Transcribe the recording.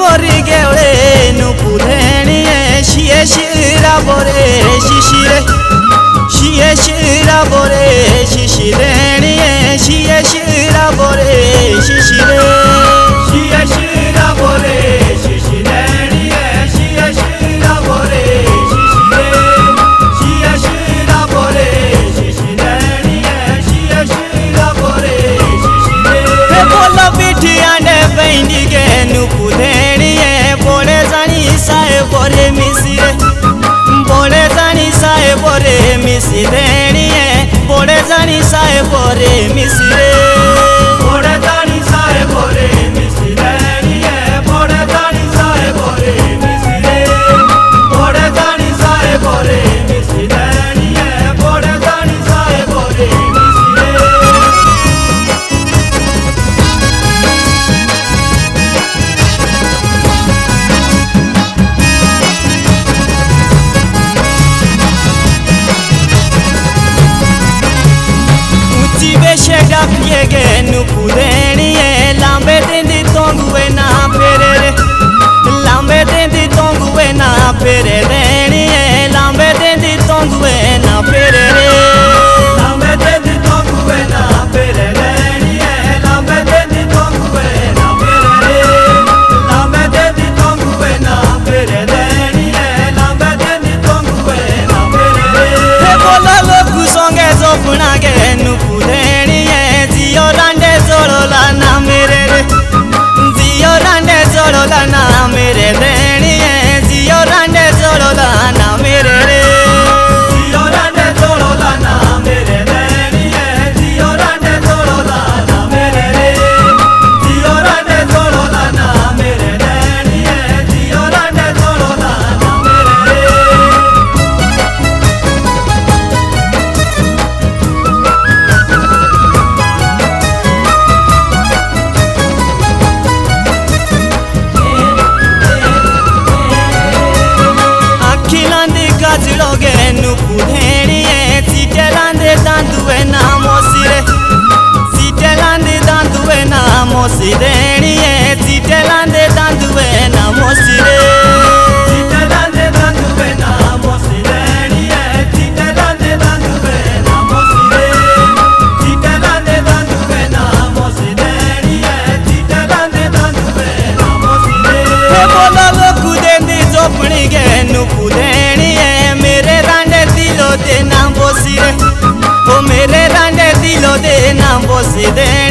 बोरी गेवळे नुपू धेणिये शिये शिरा बोरे शिशिरे शिये शिरा बोरे शिशि धेणिये शिये शिरा बोरे शिशिरे शिये शिरा बोरे शिशि धेणिये शिये शिरा बोरे शिशिरे शिये शिरा बोरे शिशि धेणिये शिये शिरा बोरे शिशिरे हे बोलो बिठिया ने बहिनी गे नुपू धेणिये बोले जानी साहे बोरे मिसिरे बोले जानी साहे बोरे मिसि धेणिये बोले जानी साहे बोरे मिसिरे बोले जानी साहे बोरे मिसि धेणिये बोले जानी साहे बोरे मिसिरे बोले जानी साहे बोरे मिसि धेणिये बोले जानी साहे बोरे मिसिरे शेड़ा पिए गे नुपू धेणिये लांबे देंदी तोंगुए ना फेरे रे लांबे देंदी तोंगुए ना फेरे धेणिये लांबे देंदी तोंगुए ना फेरे रे लांबे देंदी तोंगुए ना फेरे धेणिये लांबे देंदी तोंगुए ना फेरे रे लांबे देंदी तोंगुए ना फेरे धेणिये लांबे देंदी तोंगुए ना फेरे रे हे बोला लोकु संगे जोपना गे नुपू धेणिये जियो रांडे जोड़ोला ना मेरे रे जियो रांडे जोड़ोला ना मेरे धेणिये जियो रांडे जोड़ोला ना मेरे रे जियो रांडे जोड़ोला ना मेरे धेणिये जियो रांडे जोड़ोला ना मेरे रे जियो रांडे जोड़ोला ना मेरे धेणिये जियो रांडे जोड़ोला ना मेरे रे गाजड़ोगे नुपू धेणिये सीटे लांदे दांदुए ना मोसिरे सीटे लांदे दांदुए ना मोसी धेणिये सीटे लांदे दांदुए ना मोसिरे सीटे लांदे दांदुए ना मोसी धेणिये सीटे लांदे दांदुए ना मोसिरे सीटे लांदे दांदुए ना मोसी धेणिये सीटे लांदे दांदुए ना मोसिरे हे बोलो लोकु देंदी जोपणी गे नुपू धेणिये मेरे रांडे दिलो दे ना बोसी रे ओ मेरे रांडे दिलो दे ना बोसी दे